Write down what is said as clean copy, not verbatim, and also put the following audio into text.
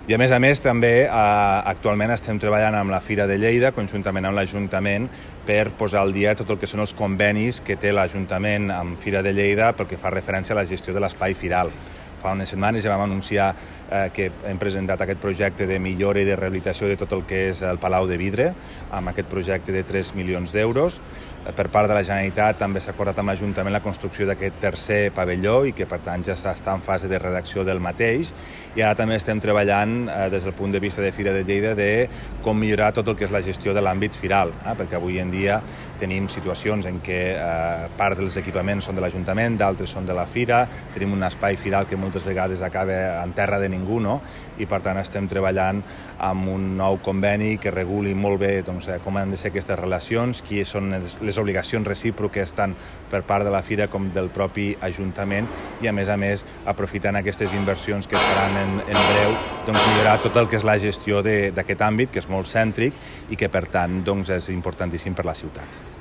I a més també actualment estem treballant amb la Fira de Lleida, conjuntament amb l'Ajuntament, per posar al dia tot el que són els convenis que té l'Ajuntament amb Fira de Lleida pel que fa referència a la gestió de l'espai firal. Fa unes setmanes ja vam anunciar que hem presentat aquest projecte de millora i de rehabilitació de tot el que és el Palau de Vidre, amb aquest projecte de 3 milions d'euros. Per part de la Generalitat també s'ha acordat amb l'Ajuntament la construcció d'aquest tercer pavelló i que per tant ja està en fase de redacció del mateix. I ara també estem treballant des del punt de vista de Fira de Lleida de com millorar tot el que és la gestió de l'àmbit firal, perquè avui en dia tenim situacions en què part dels equipaments són de l'Ajuntament, d'altres són de la Fira, tenim un espai firal que moltes vegades acaba en terra de ningú, no? I per tant estem treballant amb un nou conveni que reguli molt bé com han de ser aquestes relacions, qui són les obligacions recíproques tant per part de la Fira com del propi Ajuntament i a més aprofitant aquestes inversions que faran en breu millorar tot el que és la gestió d'aquest àmbit que és molt cèntric i que per tant és importantíssim per la ciutat.